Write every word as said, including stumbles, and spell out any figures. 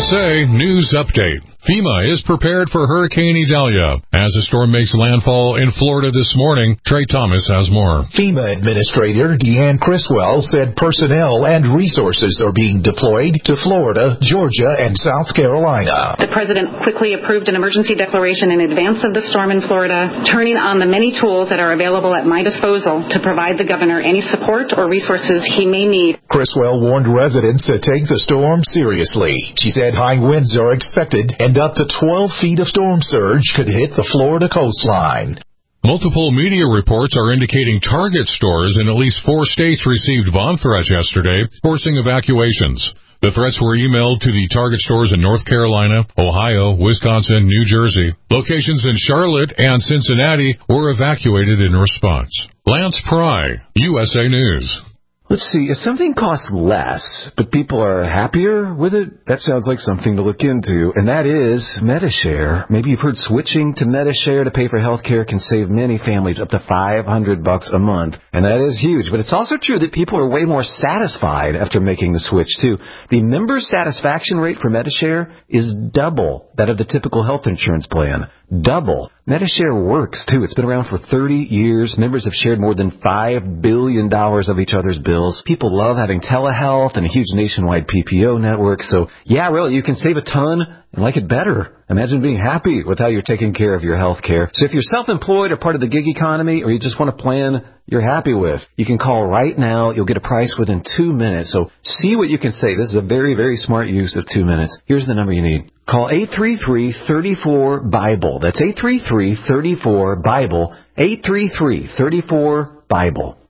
S A News Update. FEMA is prepared for Hurricane Idalia. As the storm makes landfall in Florida this morning, Trey Thomas has more. FEMA Administrator Deanne Criswell said personnel and resources are being deployed to Florida, Georgia, and South Carolina. The President quickly approved an emergency declaration in advance of the storm in Florida, turning on the many tools that are available at my disposal to provide the governor any support or resources he may need. Criswell warned residents to take the storm seriously. She said high winds are expected and up to twelve feet of storm surge could hit the Florida coastline. Multiple media reports are indicating Target stores in at least four states received bomb threats yesterday, forcing evacuations. The threats were emailed to the Target stores in North Carolina, Ohio, Wisconsin, New Jersey. Locations in Charlotte and Cincinnati were evacuated in response. Lance Pry, U S A News. Let's see, if something costs less, but people are happier with it, that sounds like something to look into, and that is Medi-Share. Maybe you've heard switching to Medi-Share to pay for health care can save many families up to five hundred bucks a month, and that is huge. But it's also true that people are way more satisfied after making the switch, too. The member satisfaction rate for Medi-Share is double that of the typical health insurance plan. Double. Medi-Share works, too. It's been around for thirty years. Members have shared more than five billion dollars of each other's bills. People love having telehealth and a huge nationwide P P O network. So, yeah, really, you can save a ton and like it better. Imagine being happy with how you're taking care of your health care. So if you're self-employed or part of the gig economy, or you just want a plan you're happy with, you can call right now. You'll get a price within two minutes. So see what you can save. This is a very, very smart use of two minutes. Here's the number you need. Call eight three three, three four, BIBLE. That's eight three three, three four, BIBLE. eight three three, three four, BIBLE.